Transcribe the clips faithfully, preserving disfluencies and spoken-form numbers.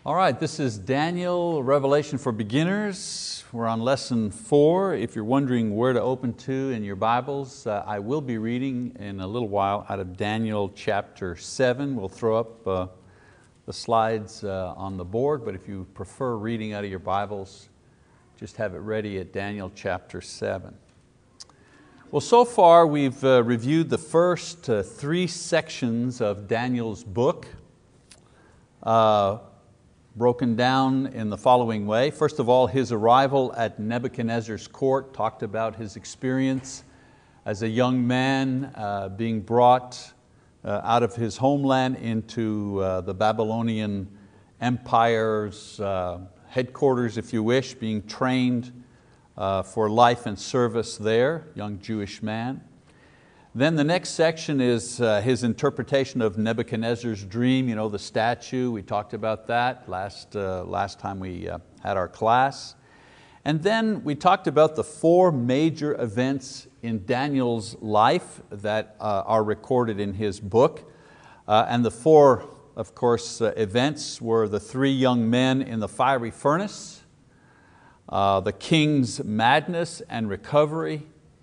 All right, this is Daniel, Revelation for Beginners. We're on lesson four. If you're wondering where to open to in your Bibles, uh, I will be reading in a little while out of Daniel chapter seven. We'll throw up uh, the slides uh, on the board, but if you prefer reading out of your Bibles, just have it ready at Daniel chapter seven. Well, so far we've uh, reviewed the first uh, three sections of Daniel's book. Uh, broken down in the following way. First of all, his arrival at Nebuchadnezzar's court, talked about his experience as a young man uh, being brought uh, out of his homeland into uh, the Babylonian Empire's uh, headquarters, if you wish, being trained uh, for life and service there, young Jewish man. Then the next section is uh, his interpretation of Nebuchadnezzar's dream, you know, the statue. We talked about that last, uh, last time we uh, had our class. And then we talked about the four major events in Daniel's life that uh, are recorded in his book. Uh, and the four, of course, uh, events were the three young men in the fiery furnace, uh, the king's madness and recovery,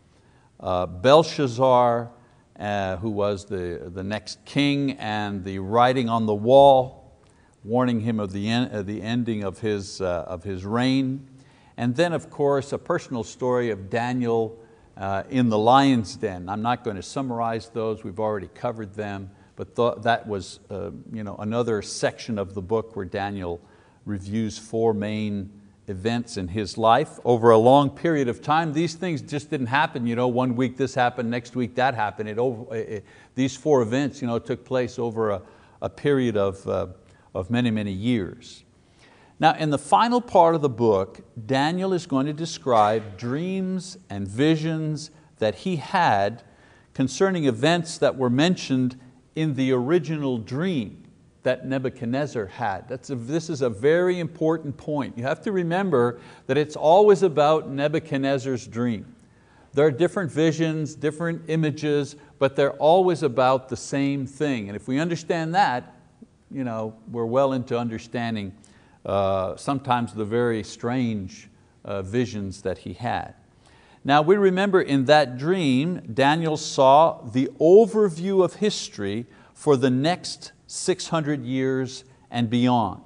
Uh, Belshazzar, uh, who was the, the next king, and the writing on the wall, warning him of the, en uh, the ending of his, uh, of his reign. And then, of course, a personal story of Daniel uh, in the lion's den. I'm not going to summarize those, we've already covered them, but th that was uh, you know, another section of the book where Daniel reviews four main events in his life over a long period of time. These things just didn't happen, you know, one week this happened, next week that happened. It over, it, these four events you know, took place over a, a period of, uh, of many, many years. Now in the final part of the book, Daniel is going to describe dreams and visions that he had concerning events that were mentioned in the original dream that Nebuchadnezzar had. That's a, this is a very important point. You have to remember that it's always about Nebuchadnezzar's dream. There are different visions, different images, but they're always about the same thing. And if we understand that, you know, we're well into understanding uh, sometimes the very strange uh, visions that he had. Now we remember in that dream, Daniel saw the overview of history for the next six hundred years and beyond.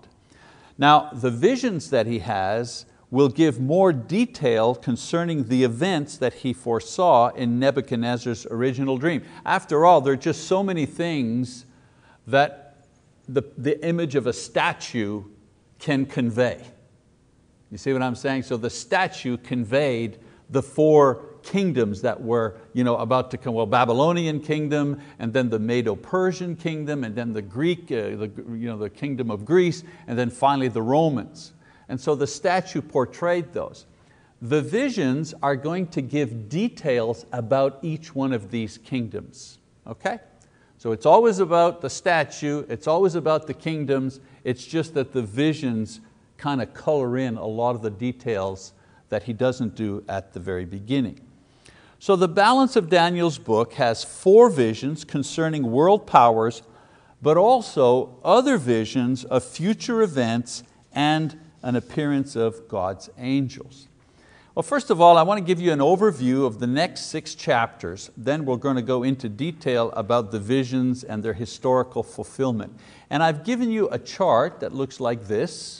Now the visions that he has will give more detail concerning the events that he foresaw in Nebuchadnezzar's original dream. After all, there are just so many things that the, the image of a statue can convey. You see what I'm saying? So the statue conveyed the four kingdoms that were you know, about to come, well, Babylonian kingdom, and then the Medo-Persian kingdom, and then the Greek, uh, the, you know, the kingdom of Greece, and then finally the Romans. And so the statue portrayed those. The visions are going to give details about each one of these kingdoms, okay? So it's always about the statue, it's always about the kingdoms, it's just that the visions kind of color in a lot of the details that he doesn't do at the very beginning. So the balance of Daniel's book has four visions concerning world powers, but also other visions of future events and an appearance of God's angels. Well, first of all, I want to give you an overview of the next six chapters. Then we're going to go into detail about the visions and their historical fulfillment. And I've given you a chart that looks like this.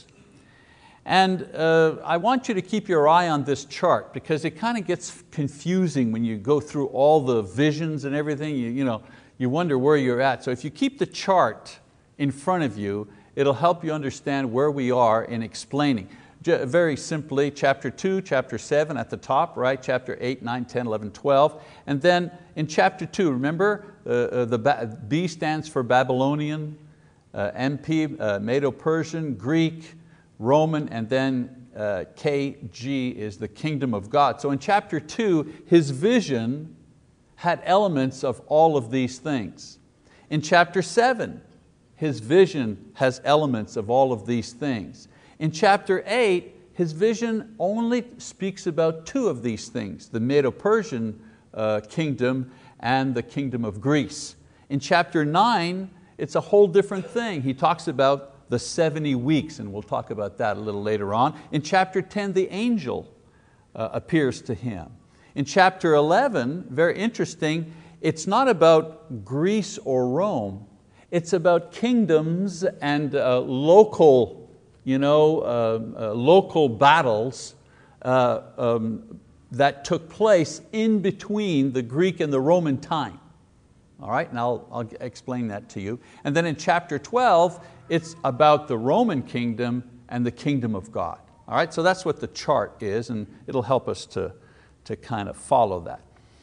And uh, I want you to keep your eye on this chart because it kind of gets confusing when you go through all the visions and everything. You, you, know, you wonder where you're at. So if you keep the chart in front of you, it'll help you understand where we are in explaining. Very simply, chapter two, chapter seven at the top, right? Chapter eight, nine, ten, eleven, twelve. And then in chapter two, remember, uh, uh, the B stands for Babylonian, uh, M P, uh, Medo-Persian, Greek, Roman, and then uh, K G is the kingdom of God. So in chapter two, his vision had elements of all of these things. In chapter seven, his vision has elements of all of these things. In chapter eight, his vision only speaks about two of these things, the Medo-Persian uh, kingdom and the kingdom of Greece. In chapter nine, it's a whole different thing. He talks about the seventy weeks, and we'll talk about that a little later on. In chapter ten, the angel uh, appears to him. In chapter eleven, very interesting, it's not about Greece or Rome, it's about kingdoms and uh, local, you know, uh, uh, local battles uh, um, that took place in between the Greek and the Roman time. All right, and I'll, I'll explain that to you. And then in chapter twelve, it's about the Roman kingdom and the kingdom of God. All right, so that's what the chart is, and it'll help us to, to kind of follow that.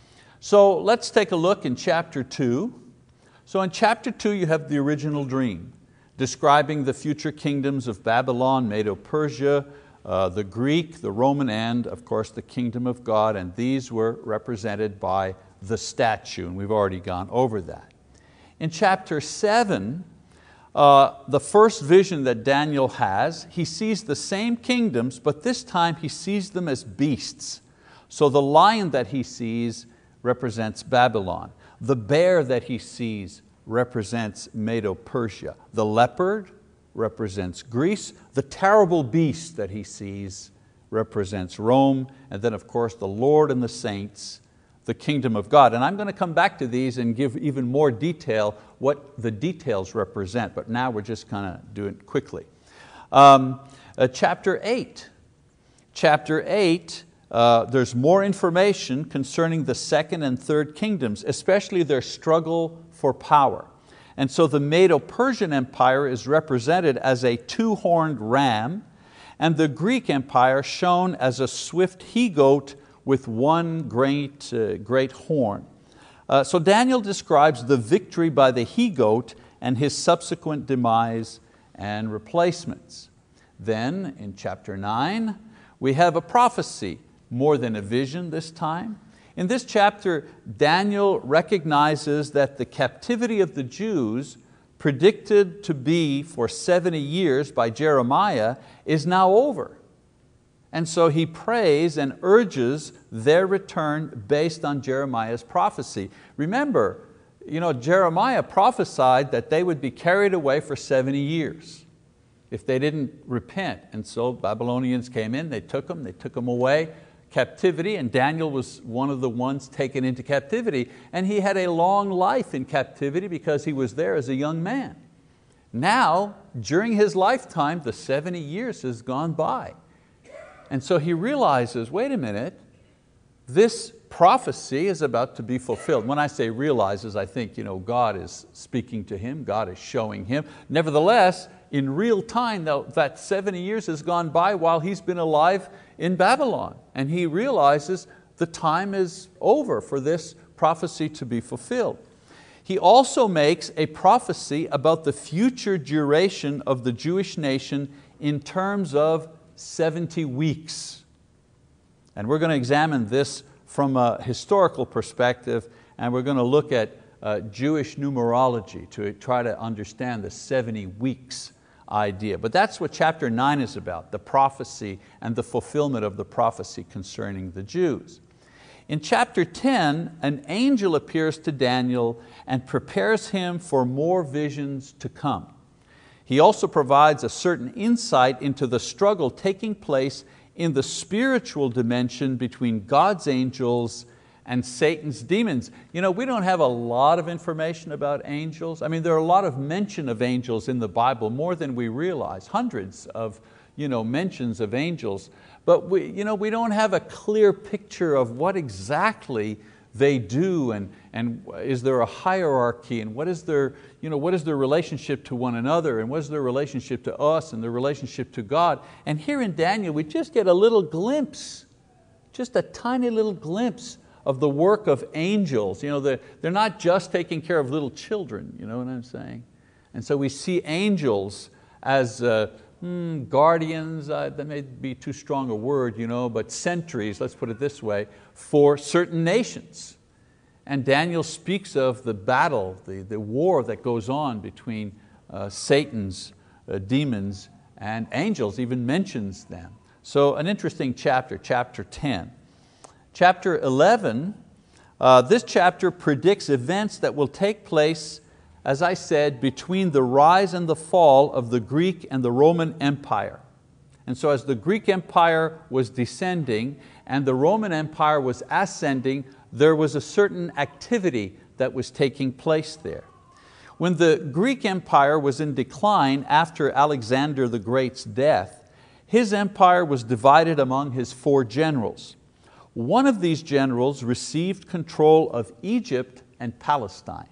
So let's take a look in chapter two. So in chapter two you have the original dream, describing the future kingdoms of Babylon, Medo-Persia, uh, the Greek, the Roman, and of course the kingdom of God, and these were represented by the statue, and we've already gone over that. In chapter seven, uh, the first vision that Daniel has, he sees the same kingdoms, but this time he sees them as beasts. So the lion that he sees represents Babylon. The bear that he sees represents Medo-Persia. The leopard represents Greece. The terrible beast that he sees represents Rome. And then of course the Lord and the saints, the kingdom of God. And I'm going to come back to these and give even more detail what the details represent, but now we're just kind of doing it quickly. Um, uh, chapter eight. Chapter eight, Uh, there's more information concerning the second and third kingdoms, especially their struggle for power. And so the Medo-Persian Empire is represented as a two-horned ram, and the Greek Empire shown as a swift he-goat with one great, uh, great horn. Uh, so Daniel describes the victory by the he-goat and his subsequent demise and replacements. Then in chapter nine, we have a prophecy, more than a vision this time. In this chapter, Daniel recognizes that the captivity of the Jews, predicted to be for seventy years by Jeremiah, is now over. And so he prays and urges their return based on Jeremiah's prophecy. Remember, you know, Jeremiah prophesied that they would be carried away for seventy years if they didn't repent. And so Babylonians came in, they took them, they took them away, captivity, and Daniel was one of the ones taken into captivity, and he had a long life in captivity because he was there as a young man. Now, during his lifetime, the seventy years has gone by. And so he realizes, wait a minute, this prophecy is about to be fulfilled. When I say realizes, I think you know, God is speaking to him, God is showing him. Nevertheless, in real time, that seventy years has gone by while he's been alive in Babylon. And he realizes the time is over for this prophecy to be fulfilled. He also makes a prophecy about the future duration of the Jewish nation in terms of seventy weeks. And we're going to examine this from a historical perspective, and we're going to look at uh, Jewish numerology to try to understand the seventy weeks idea. But that's what chapter nine is about, the prophecy and the fulfillment of the prophecy concerning the Jews. In chapter ten, an angel appears to Daniel and prepares him for more visions to come. He also provides a certain insight into the struggle taking place in the spiritual dimension between God's angels and Satan's demons. You know, we don't have a lot of information about angels. I mean, there are a lot of mention of angels in the Bible, more than we realize, hundreds of you know, mentions of angels. But we, you know, we don't have a clear picture of what exactly they do, and, and is there a hierarchy, and what is, their, you know, what is their relationship to one another, and what is their relationship to us, and their relationship to God. And here in Daniel we just get a little glimpse, just a tiny little glimpse of the work of angels. You know, they're, they're not just taking care of little children, you know what I'm saying? And so we see angels as uh, hmm, guardians, uh, that may be too strong a word, you know, but sentries, let's put it this way, for certain nations. And Daniel speaks of the battle, the, the war that goes on between uh, Satan's uh, demons and angels, even mentions them. So an interesting chapter, chapter ten. Chapter eleven, uh, this chapter predicts events that will take place as I said, between the rise and the fall of the Greek and the Roman Empire. And so as the Greek Empire was descending and the Roman Empire was ascending, there was a certain activity that was taking place there. When the Greek Empire was in decline after Alexander the Great's death, his empire was divided among his four generals. One of these generals received control of Egypt and Palestine.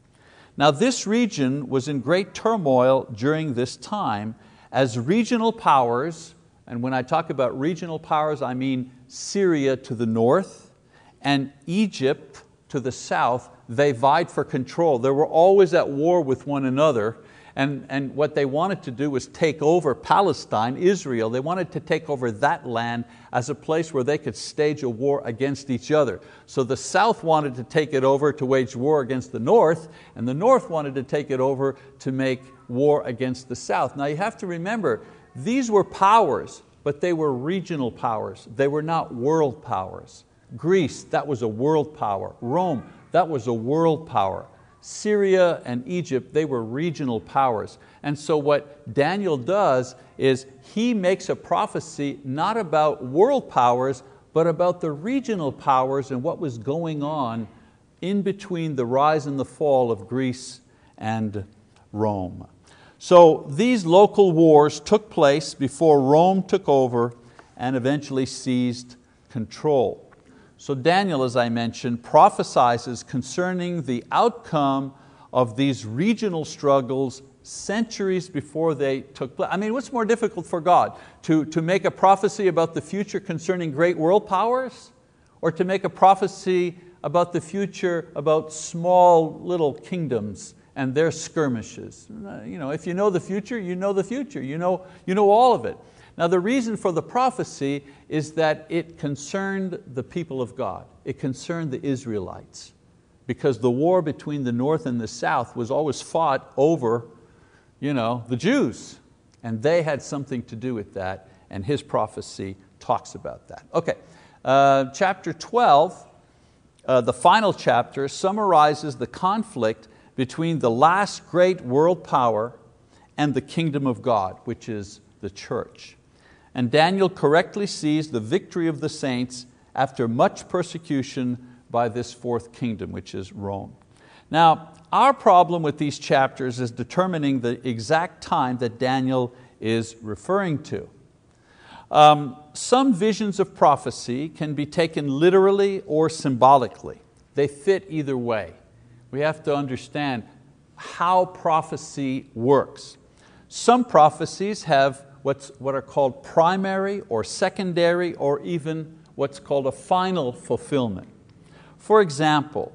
Now this region was in great turmoil during this time as regional powers, and when I talk about regional powers, I mean Syria to the north and Egypt to the south, they vied for control. They were always at war with one another, and, and what they wanted to do was take over Palestine, Israel. They wanted to take over that land as a place where they could stage a war against each other. So the south wanted to take it over to wage war against the north, and the north wanted to take it over to make war against the south. Now you have to remember, these were powers, but they were regional powers. They were not world powers. Greece, that was a world power. Rome, that was a world power. Syria and Egypt, they were regional powers. And so what Daniel does is he makes a prophecy not about world powers, but about the regional powers and what was going on in between the rise and the fall of Greece and Rome. So these local wars took place before Rome took over and eventually seized control. So Daniel, as I mentioned, prophesies concerning the outcome of these regional struggles centuries before they took place. I mean, what's more difficult for God? To, to make a prophecy about the future concerning great world powers? Or to make a prophecy about the future about small little kingdoms and their skirmishes? You know, if you know the future, you know the future. You know, you know all of it. Now the reason for the prophecy is that it concerned the people of God. It concerned the Israelites, because the war between the north and the south was always fought over you know, the Jews, and they had something to do with that, and his prophecy talks about that. Okay, uh, chapter twelve, uh, the final chapter, summarizes the conflict between the last great world power and the kingdom of God, which is the church. And Daniel correctly sees the victory of the saints after much persecution by this fourth kingdom, which is Rome. Now, our problem with these chapters is determining the exact time that Daniel is referring to. Um, some visions of prophecy can be taken literally or symbolically. They fit either way. We have to understand how prophecy works. Some prophecies have what's, what are called primary or secondary or even what's called a final fulfillment. For example,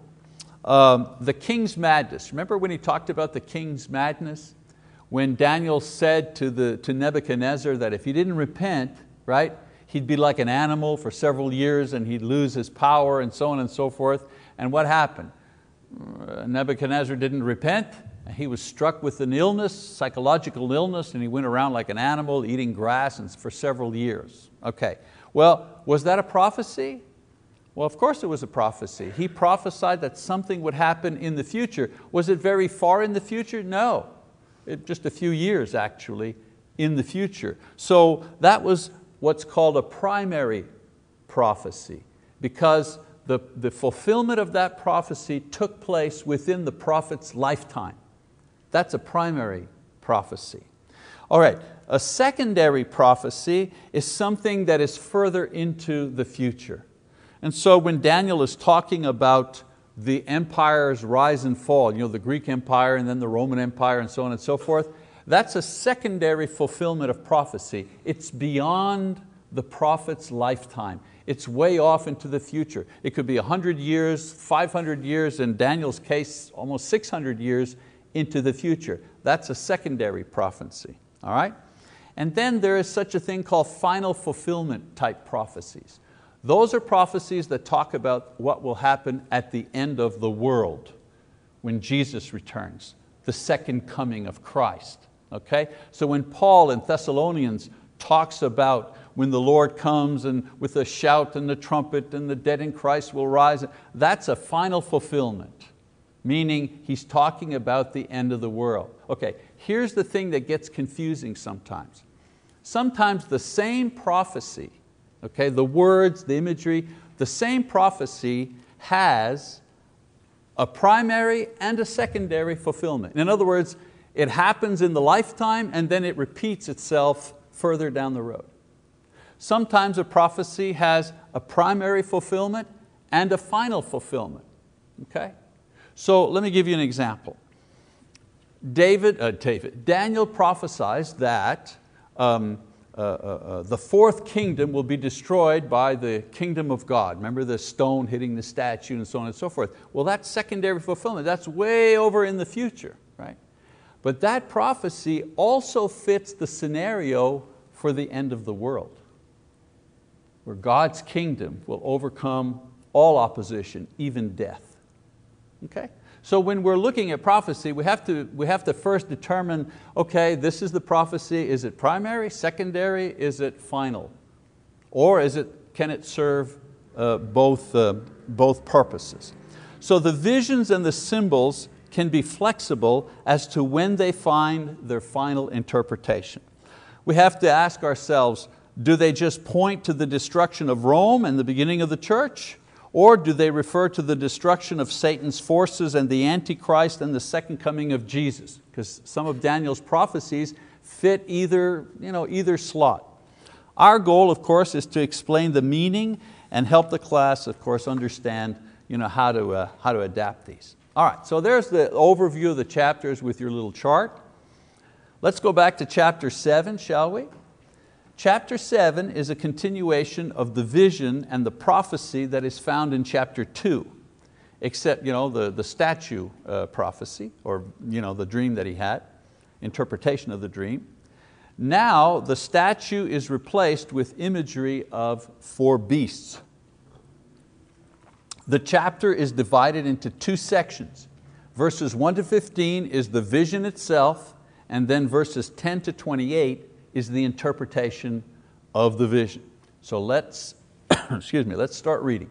um, the king's madness. Remember when he talked about the king's madness? When Daniel said to, the, to Nebuchadnezzar that if he didn't repent, right, he'd be like an animal for several years and he'd lose his power and so on and so forth. And what happened? Nebuchadnezzar didn't repent. He was struck with an illness, psychological illness, and he went around like an animal eating grass and for several years. Okay, well, was that a prophecy? Well, of course it was a prophecy. He prophesied that something would happen in the future. Was it very far in the future? No, it, just a few years actually in the future. So that was what's called a primary prophecy, because the, the fulfillment of that prophecy took place within the prophet's lifetime. That's a primary prophecy. All right, a secondary prophecy is something that is further into the future. And so when Daniel is talking about the empire's rise and fall, you know, the Greek Empire and then the Roman Empire and so on and so forth, that's a secondary fulfillment of prophecy. It's beyond the prophet's lifetime. It's way off into the future. It could be one hundred years, five hundred years, in Daniel's case, almost six hundred years into the future. That's a secondary prophecy, all right? And then there is such a thing called final fulfillment type prophecies. Those are prophecies that talk about what will happen at the end of the world when Jesus returns, the second coming of Christ, okay? So when Paul in Thessalonians talks about when the Lord comes and with a shout and the trumpet and the dead in Christ will rise, that's a final fulfillment. meaning he's talking about the end of the world. Okay, here's the thing that gets confusing sometimes. Sometimes the same prophecy, okay, the words, the imagery, the same prophecy has a primary and a secondary fulfillment. In other words, it happens in the lifetime and then it repeats itself further down the road. Sometimes a prophecy has a primary fulfillment and a final fulfillment. Okay? So let me give you an example. David, uh, David, Daniel prophesies that um, uh, uh, uh, the fourth kingdom will be destroyed by the kingdom of God. Remember the stone hitting the statue and so on and so forth. Well, that's secondary fulfillment. That's way over in the future, right? But that prophecy also fits the scenario for the end of the world, where God's kingdom will overcome all opposition, even death. Okay? So when we're looking at prophecy, we have to, we have to first determine, okay, this is the prophecy, is it primary, secondary, is it final? Or is it, can it serve uh, both, uh, both purposes? So the visions and the symbols can be flexible as to when they find their final interpretation. We have to ask ourselves, do they just point to the destruction of Rome and the beginning of the church? Or do they refer to the destruction of Satan's forces and the Antichrist and the second coming of Jesus? Because some of Daniel's prophecies fit either, you know, either slot. Our goal, of course, is to explain the meaning and help the class, of course, understand, you know, how to, uh, how to adapt these. All right, so there's the overview of the chapters with your little chart. Let's go back to chapter seven, shall we? Chapter seven is a continuation of the vision and the prophecy that is found in chapter two, except you know, the, the statue uh, prophecy, or you know, the dream that he had, interpretation of the dream. Now the statue is replaced with imagery of four beasts. The chapter is divided into two sections. Verses one to fifteen is the vision itself, and then verses ten to twenty-eight is the interpretation of the vision. So let's, excuse me, let's start reading.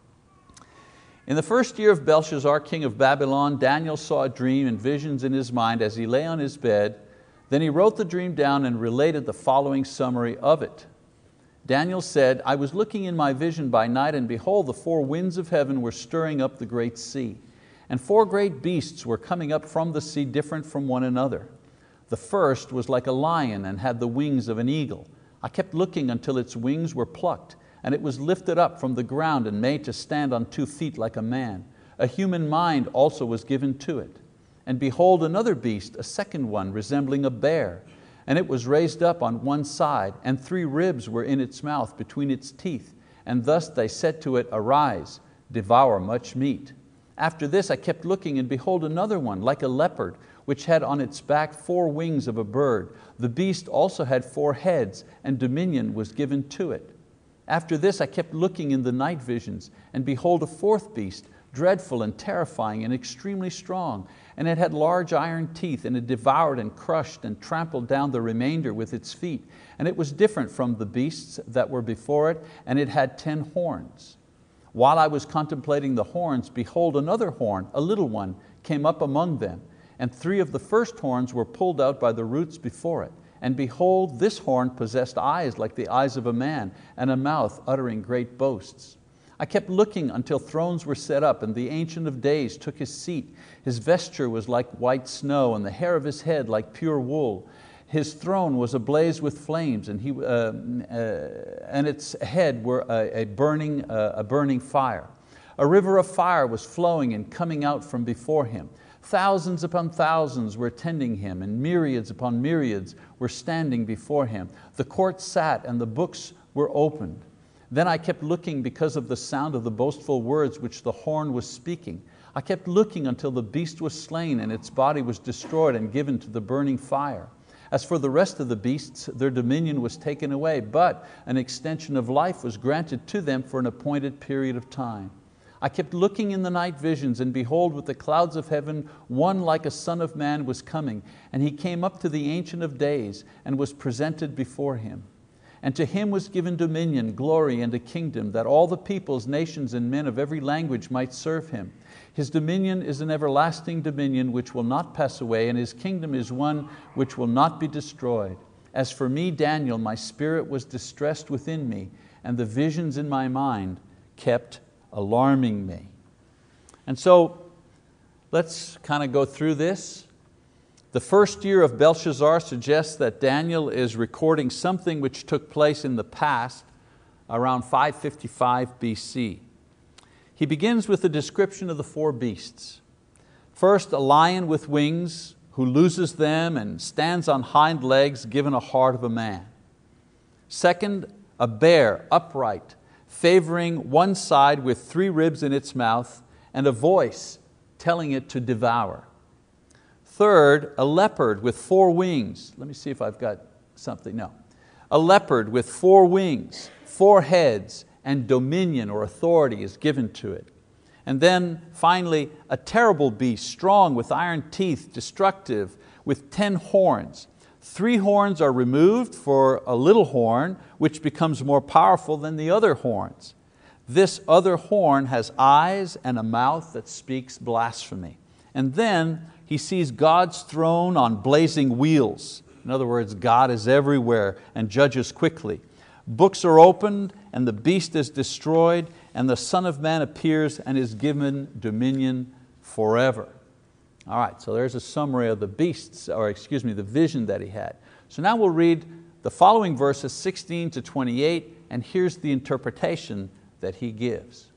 In the first year of Belshazzar, king of Babylon, Daniel saw a dream and visions in his mind as he lay on his bed. Then he wrote the dream down and related the following summary of it. Daniel said, I was looking in my vision by night, and behold, the four winds of heaven were stirring up the great sea. And four great beasts were coming up from the sea, different from one another. The first was like a lion and had the wings of an eagle. I kept looking until its wings were plucked, and it was lifted up from the ground and made to stand on two feet like a man. A human mind also was given to it. And behold, another beast, a second one, resembling a bear. And it was raised up on one side, and three ribs were in its mouth between its teeth. And thus they said to it, Arise, devour much meat. After this I kept looking, and behold, another one, like a leopard, which had on its back four wings of a bird. The beast also had four heads, and dominion was given to it. After this I kept looking in the night visions, and behold, a fourth beast, dreadful and terrifying and extremely strong. And it had large iron teeth, and it devoured and crushed and trampled down the remainder with its feet. And it was different from the beasts that were before it, and it had ten horns. While I was contemplating the horns, behold, another horn, a little one, came up among them. And three of the first horns were pulled out by the roots before it. And behold, this horn possessed eyes like the eyes of a man, and a mouth uttering great boasts. I kept looking until thrones were set up, and the Ancient of Days took his seat. His vesture was like white snow, and the hair of his head like pure wool. His throne was ablaze with flames, and, he, uh, uh, and its head were a, a, burning, uh, a burning fire. A river of fire was flowing and coming out from before him. Thousands upon thousands were attending him, and myriads upon myriads were standing before him. The court sat, and the books were opened. Then I kept looking because of the sound of the boastful words which the horn was speaking. I kept looking until the beast was slain, and its body was destroyed and given to the burning fire. As for the rest of the beasts, their dominion was taken away, but an extension of life was granted to them for an appointed period of time. I kept looking in the night visions, and behold, with the clouds of heaven, one like a son of man was coming, and he came up to the Ancient of Days and was presented before him. And to him was given dominion, glory, and a kingdom, that all the peoples, nations, and men of every language might serve him. His dominion is an everlasting dominion which will not pass away, and his kingdom is one which will not be destroyed. As for me, Daniel, my spirit was distressed within me, and the visions in my mind kept alarming me. And so let's kind of go through this. The first year of Belshazzar suggests that Daniel is recording something which took place in the past around five fifty-five B C. He begins with a description of the four beasts. First, a lion with wings who loses them and stands on hind legs given a heart of a man. Second, a bear upright, favoring one side with three ribs in its mouth and a voice telling it to devour. Third, a leopard with four wings. Let me see if I've got something, no. A leopard with four wings, four heads, and dominion or authority is given to it. And then finally, a terrible beast, strong with iron teeth, destructive, with ten horns. Three horns are removed for a little horn, which becomes more powerful than the other horns. This other horn has eyes and a mouth that speaks blasphemy. And then he sees God's throne on blazing wheels. In other words, God is everywhere and judges quickly. Books are opened and the beast is destroyed, and the Son of Man appears and is given dominion forever. All right, so there's a summary of the beasts, or excuse me, the vision that he had. So now we'll read the following verses sixteen to twenty-eight, and here's the interpretation that he gives.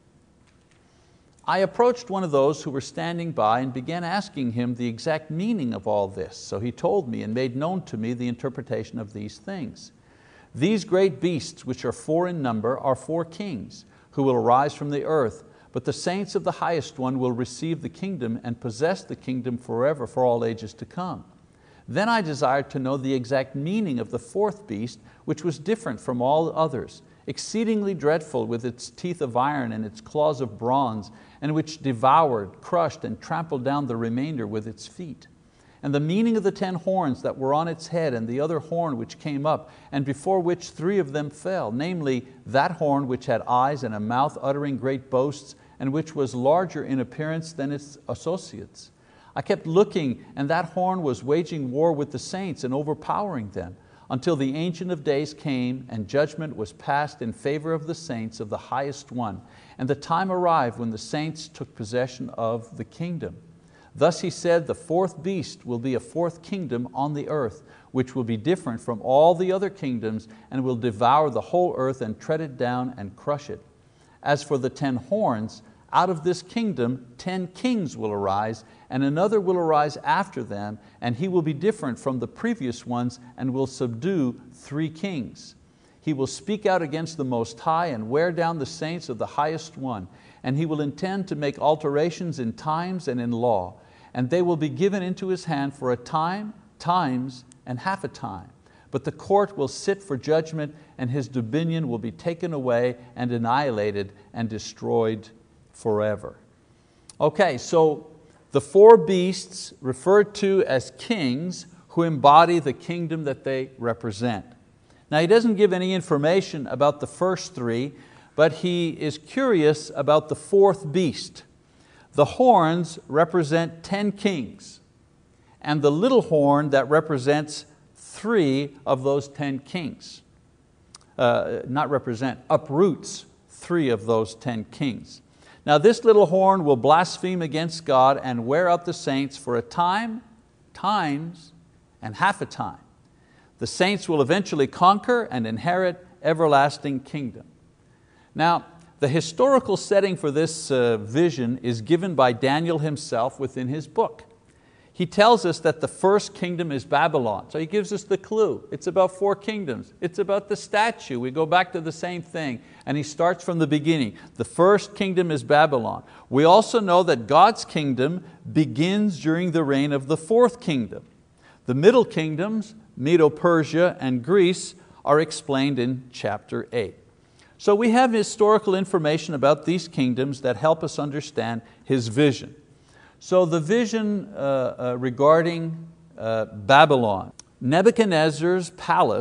I approached one of those who were standing by and began asking him the exact meaning of all this. So he told me and made known to me the interpretation of these things. These great beasts, which are four in number, are four kings who will arise from the earth, but the saints of the highest one will receive the kingdom and possess the kingdom forever for all ages to come. Then I desired to know the exact meaning of the fourth beast, which was different from all others, exceedingly dreadful, with its teeth of iron and its claws of bronze, and which devoured, crushed, and trampled down the remainder with its feet. And the meaning of the ten horns that were on its head, and the other horn which came up, and before which three of them fell, namely that horn which had eyes and a mouth uttering great boasts, and which was larger in appearance than its associates. I kept looking, and that horn was waging war with the saints and overpowering them, until the Ancient of Days came and judgment was passed in favor of the saints of the highest one. And the time arrived when the saints took possession of the kingdom. Thus he said, the fourth beast will be a fourth kingdom on the earth, which will be different from all the other kingdoms, and will devour the whole earth and tread it down and crush it. As for the ten horns, out of this kingdom ten kings will arise, and another will arise after them, and he will be different from the previous ones and will subdue three kings. He will speak out against the Most High and wear down the saints of the highest one, and he will intend to make alterations in times and in law, and they will be given into his hand for a time, times, and half a time. But the court will sit for judgment, and his dominion will be taken away and annihilated and destroyed forever. Okay, so the four beasts referred to as kings who embody the kingdom that they represent. Now he doesn't give any information about the first three, but he is curious about the fourth beast. The horns represent ten kings, and the little horn that represents three of those ten kings. Uh, not represent, uproots three of those ten kings. Now this little horn will blaspheme against God and wear out the saints for a time, times, and half a time. The saints will eventually conquer and inherit everlasting kingdom. Now, the historical setting for this uh, vision is given by Daniel himself within his book. He tells us that the first kingdom is Babylon. So he gives us the clue. It's about four kingdoms. It's about the statue. We go back to the same thing. And he starts from the beginning. The first kingdom is Babylon. We also know that God's kingdom begins during the reign of the fourth kingdom. The middle kingdoms, Medo-Persia and Greece, are explained in chapter eight. So we have historical information about these kingdoms that help us understand his vision. So the vision uh, uh, regarding uh, Babylon, Nebuchadnezzar's palace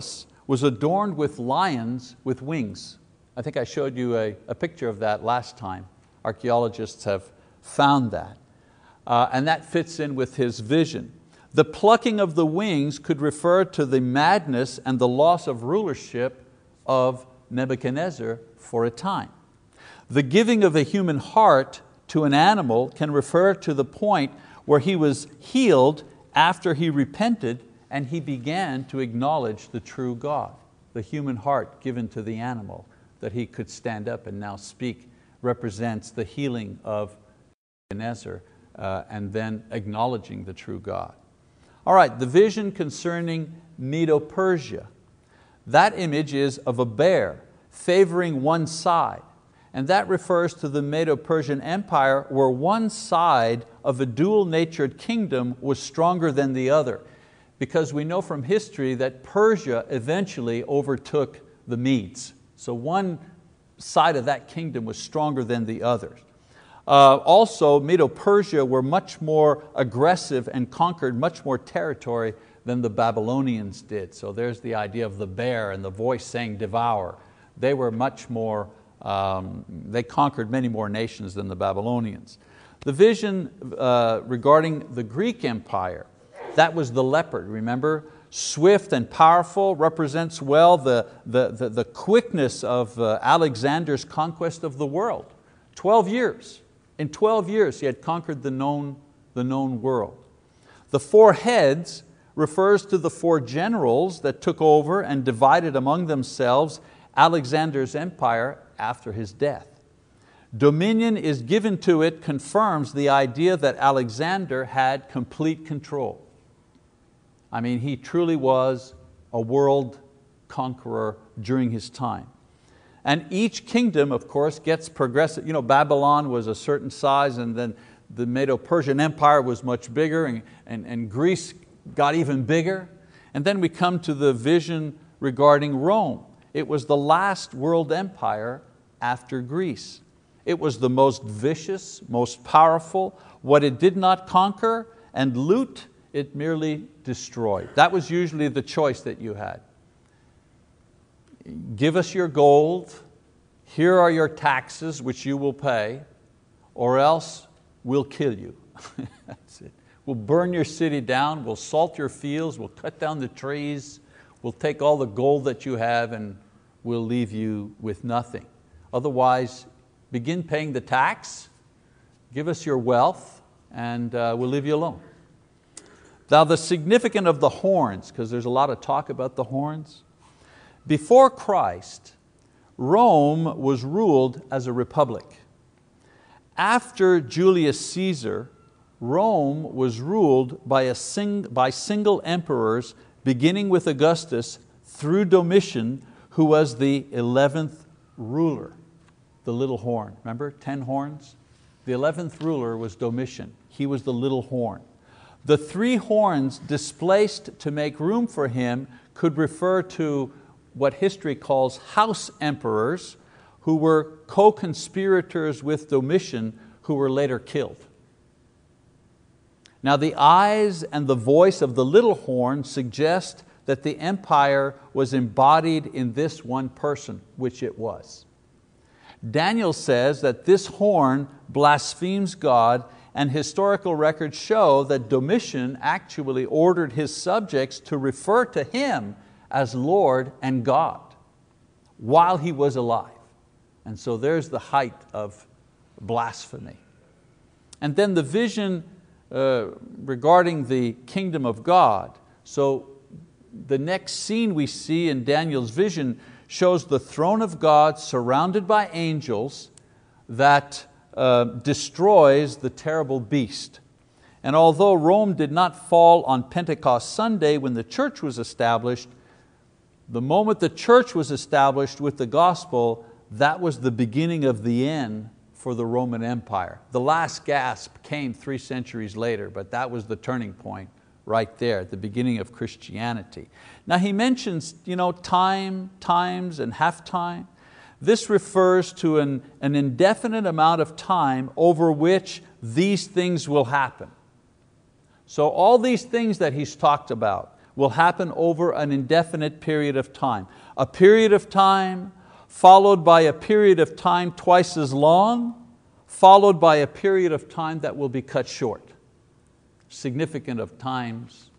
was adorned with lions with wings. I think I showed you a, a picture of that last time. Archaeologists have found that. Uh, and that fits in with his vision. The plucking of the wings could refer to the madness and the loss of rulership of Nebuchadnezzar for a time. The giving of a human heart to an animal can refer to the point where he was healed after he repented and he began to acknowledge the true God. The human heart given to the animal that he could stand up and now speak represents the healing of Nebuchadnezzar uh, and then acknowledging the true God. All right, the vision concerning Medo-Persia. That image is of a bear favoring one side. And that refers to the Medo-Persian Empire, where one side of a dual-natured kingdom was stronger than the other. Because we know from history that Persia eventually overtook the Medes. So one side of that kingdom was stronger than the others. Uh, also, Medo-Persia were much more aggressive and conquered much more territory than the Babylonians did. So there's the idea of the bear and the voice saying devour. They were much more, um, they conquered many more nations than the Babylonians. The vision uh, regarding the Greek Empire, that was the leopard, remember? Swift and powerful, represents well the, the, the, the quickness of uh, Alexander's conquest of the world. Twelve years. In twelve years he had conquered the known, the known world. The four heads refers to the four generals that took over and divided among themselves Alexander's empire after his death. Dominion is given to it confirms the idea that Alexander had complete control. I mean, he truly was a world conqueror during his time. And each kingdom, of course, gets progressive. You know, Babylon was a certain size, and then the Medo-Persian Empire was much bigger, and, and, and Greece got even bigger. And then we come to the vision regarding Rome. It was the last world empire after Greece. It was the most vicious, most powerful. What it did not conquer and loot, it merely destroyed. That was usually the choice that you had. Give us your gold, here are your taxes which you will pay, or else we'll kill you. That's it. We'll burn your city down, we'll salt your fields, we'll cut down the trees, we'll take all the gold that you have and we'll leave you with nothing. Otherwise, begin paying the tax, give us your wealth, and uh, we'll leave you alone. Now the significance of the horns, because there's a lot of talk about the horns. Before Christ, Rome was ruled as a republic. After Julius Caesar, Rome was ruled by, a sing, by single emperors, beginning with Augustus through Domitian, who was the eleventh ruler, the little horn. Remember, ten horns? The eleventh ruler was Domitian. He was the little horn. The three horns displaced to make room for him could refer to what history calls house emperors, who were co-conspirators with Domitian, who were later killed. Now the eyes and the voice of the little horn suggest that the empire was embodied in this one person, which it was. Daniel says that this horn blasphemes God, and historical records show that Domitian actually ordered his subjects to refer to him as Lord and God while he was alive. And so there's the height of blasphemy. And then the vision uh, regarding the kingdom of God. So the next scene we see in Daniel's vision shows the throne of God surrounded by angels that uh, destroys the terrible beast. And although Rome did not fall on Pentecost Sunday when the church was established, the moment the church was established with the gospel, that was the beginning of the end for the Roman Empire. The last gasp came three centuries later, but that was the turning point right there, at the beginning of Christianity. Now he mentions you know, time, times, and half time. This refers to an, an indefinite amount of time over which these things will happen. So all these things that he's talked about, will happen over an indefinite period of time. A period of time followed by a period of time twice as long, followed by a period of time that will be cut short. Significant of times,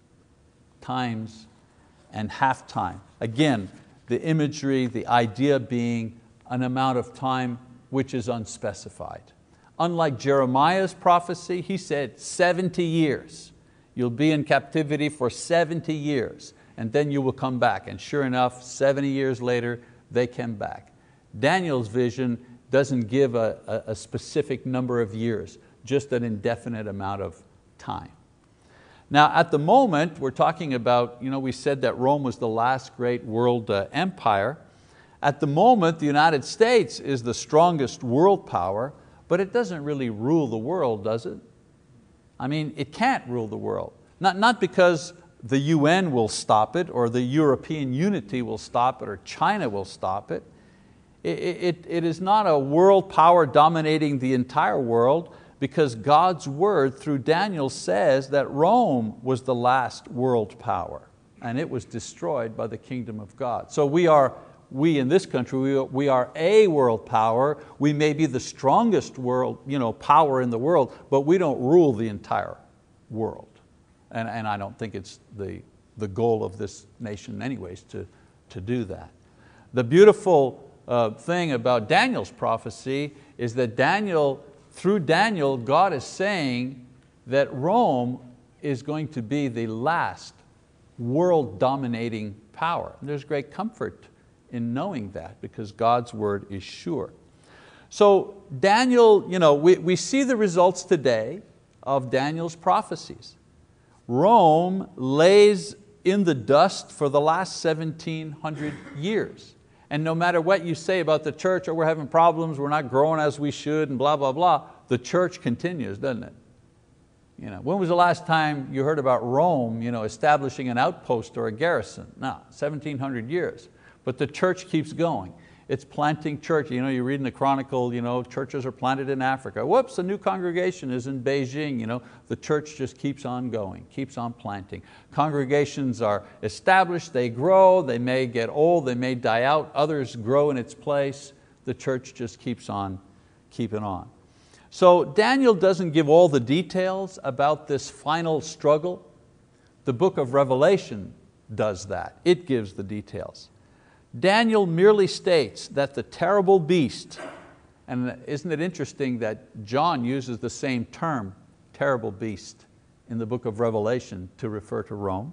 times, and half time. Again, the imagery, the idea being an amount of time which is unspecified. Unlike Jeremiah's prophecy, he said seventy years. You'll be in captivity for seventy years, and then you will come back. And sure enough, seventy years later, they came back. Daniel's vision doesn't give a, a, a specific number of years, just an indefinite amount of time. Now at the moment, we're talking about, you know, we said that Rome was the last great world uh, empire. At the moment, the United States is the strongest world power, but it doesn't really rule the world, does it? I mean, it can't rule the world. Not, not because the U N will stop it, or the European unity will stop it, or China will stop it. It, it, it is not a world power dominating the entire world, because God's word through Daniel says that Rome was the last world power, and it was destroyed by the kingdom of God. So we are, we in this country, we are, we are a world power. We may be the strongest world, you know, power in the world, but we don't rule the entire world. And, and I don't think it's the, the goal of this nation anyways to, to do that. The beautiful uh, thing about Daniel's prophecy is that Daniel, through Daniel, God is saying that Rome is going to be the last world dominating power. And there's great comfort in knowing that, because God's word is sure. So Daniel, you know, we, we see the results today of Daniel's prophecies. Rome lays in the dust for the last seventeen hundred years. And no matter what you say about the church, or we're having problems, we're not growing as we should, and blah, blah, blah, the church continues, doesn't it? You know, when was the last time you heard about Rome, you know, establishing an outpost or a garrison? No, seventeen hundred years. But the church keeps going. It's planting church. You know, you read in the Chronicle, you know, churches are planted in Africa. Whoops, a new congregation is in Beijing. You know, the church just keeps on going, keeps on planting. Congregations are established, they grow, they may get old, they may die out, others grow in its place. The church just keeps on keeping on. So Daniel doesn't give all the details about this final struggle. The book of Revelation does that. It gives the details. Daniel merely states that the terrible beast, and isn't it interesting that John uses the same term, terrible beast, in the book of Revelation to refer to Rome.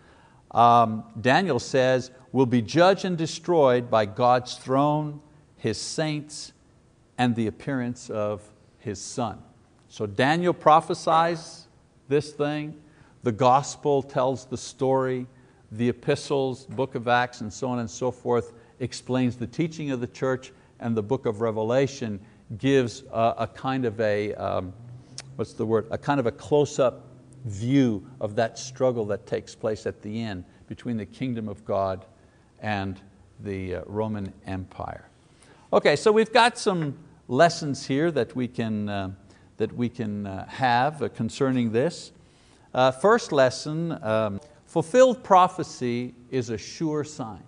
Um, Daniel says, will be judged and destroyed by God's throne, His saints, and the appearance of His Son. So Daniel prophesies this thing, the gospel tells the story, the epistles, book of Acts, and so on and so forth explains the teaching of the church, and the book of Revelation gives a, a kind of a, um, what's the word, a kind of a close-up view of that struggle that takes place at the end between the kingdom of God and the uh, Roman Empire. Okay, so we've got some lessons here that we can, uh, that we can uh, have uh, concerning this. Uh, first lesson, um, fulfilled prophecy is a sure sign.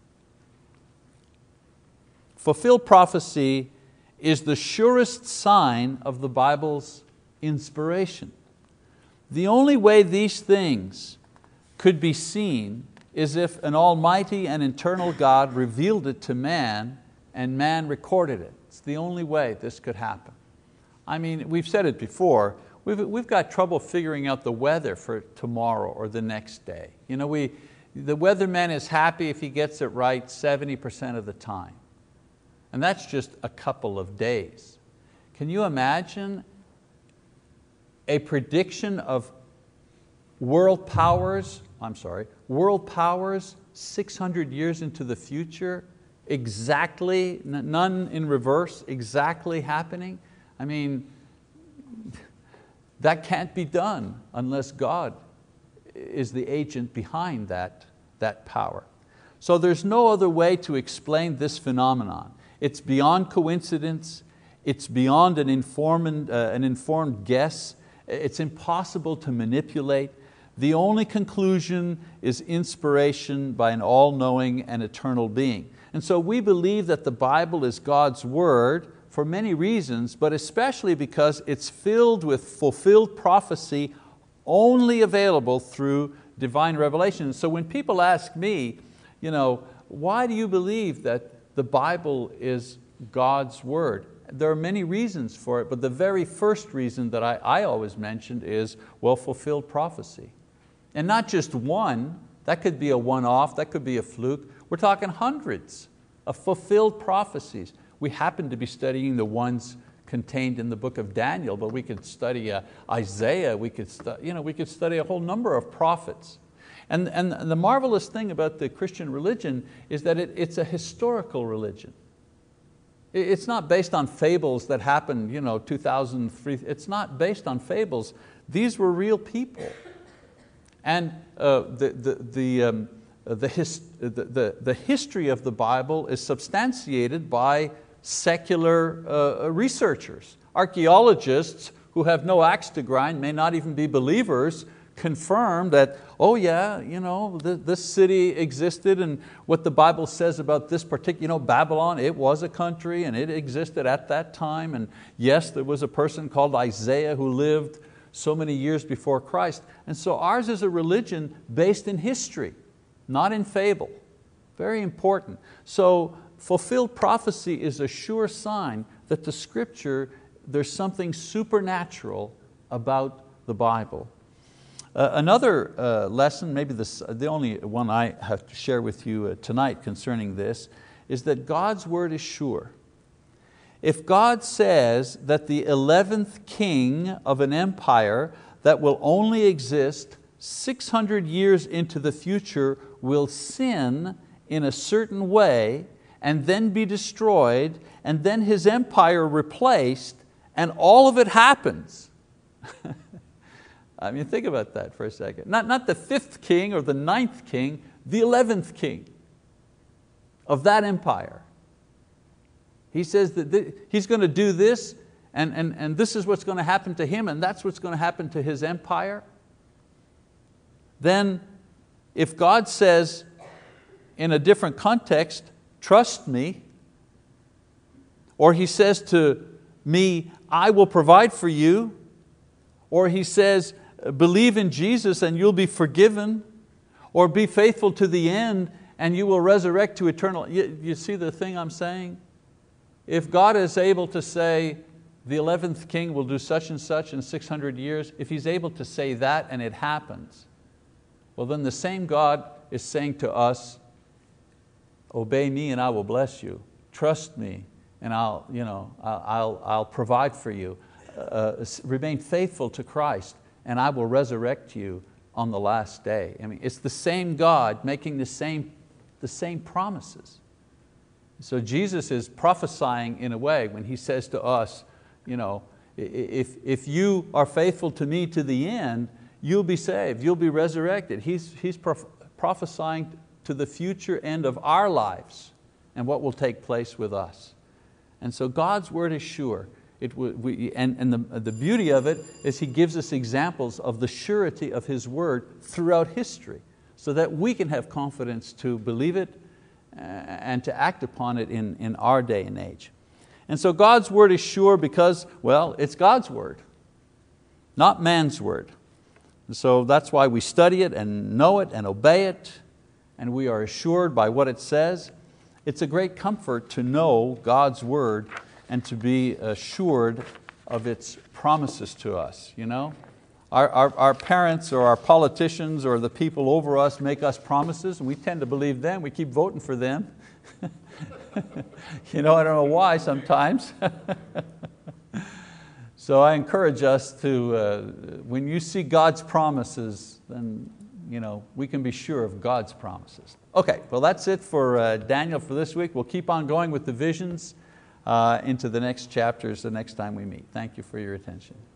Fulfilled prophecy is the surest sign of the Bible's inspiration. The only way these things could be seen is if an almighty and eternal God revealed it to man and man recorded it. It's the only way this could happen. I mean, we've said it before, We've, we've got trouble figuring out the weather for tomorrow or the next day. You know, we, the weatherman is happy if he gets it right seventy percent of the time. And that's just a couple of days. Can you imagine a prediction of world powers, I'm sorry, world powers six hundred years into the future, exactly, none in reverse, exactly happening? I mean, that can't be done unless God is the agent behind that, that power. So there's no other way to explain this phenomenon. It's beyond coincidence, it's beyond an informed, uh, an informed guess, it's impossible to manipulate. The only conclusion is inspiration by an all-knowing and eternal being. And so we believe that the Bible is God's word for many reasons, but especially because it's filled with fulfilled prophecy only available through divine revelation. So when people ask me, you know, why do you believe that the Bible is God's word? There are many reasons for it, but the very first reason that I, I always mentioned is, well, fulfilled prophecy. And not just one, that could be a one-off, that could be a fluke. We're talking hundreds of fulfilled prophecies. We happen to be studying the ones contained in the book of Daniel, but we could study uh, Isaiah, we could, stu you know, we could study a whole number of prophets. And, and the marvelous thing about the Christian religion is that it, it's a historical religion. It's not based on fables that happened you know, two thousand three, it's not based on fables. These were real people. And uh, the, the, the, um, the, his, the, the, the history of the Bible is substantiated by secular uh, researchers. Archaeologists who have no axe to grind, may not even be believers, confirm that, oh yeah, you know, th this city existed, and what the Bible says about this particular, you know, Babylon, it was a country and it existed at that time, and yes, there was a person called Isaiah who lived so many years before Christ. And so ours is a religion based in history, not in fable. Very important. So fulfilled prophecy is a sure sign that the Scripture, there's something supernatural about the Bible. Uh, another uh, lesson, maybe this, the only one I have to share with you uh, tonight concerning this, is that God's word is sure. If God says that the eleventh king of an empire that will only exist six hundred years into the future will sin in a certain way and then be destroyed, and then his empire replaced, and all of it happens. I mean, think about that for a second. Not, not the fifth king or the ninth king, the eleventh king of that empire. He says that th he's going to do this, and, and, and this is what's going to happen to him, and that's what's going to happen to his empire. Then if God says in a different context, trust me, or He says to me, I will provide for you, or He says, believe in Jesus and you'll be forgiven, or be faithful to the end and you will resurrect to eternal. You, you see the thing I'm saying? If God is able to say, the eleventh king will do such and such in six hundred years, if He's able to say that and it happens, well then the same God is saying to us, obey me and I will bless you. Trust me and I'll, you know, I'll, I'll, I'll provide for you. Uh, remain faithful to Christ and I will resurrect you on the last day. I mean, it's the same God making the same, the same promises. So Jesus is prophesying in a way when He says to us, you know, if, if you are faithful to me to the end, you'll be saved, you'll be resurrected. He's, he's prophesying to the future end of our lives and what will take place with us. And so God's word is sure. It, we, and and the, the beauty of it is He gives us examples of the surety of His word throughout history so that we can have confidence to believe it and to act upon it in, in our day and age. And so God's word is sure because, well, it's God's word, not man's word. And so that's why we study it and know it and obey it, and we are assured by what it says. It's a great comfort to know God's word and to be assured of its promises to us. You know? Our, our, our parents or our politicians or the people over us make us promises and we tend to believe them, we keep voting for them. You know, I don't know why sometimes. So I encourage us to, uh, when you see God's promises, then you know, we can be sure of God's promises. Okay, well that's it for uh, Daniel for this week. We'll keep on going with the visions uh, into the next chapters the next time we meet. Thank you for your attention.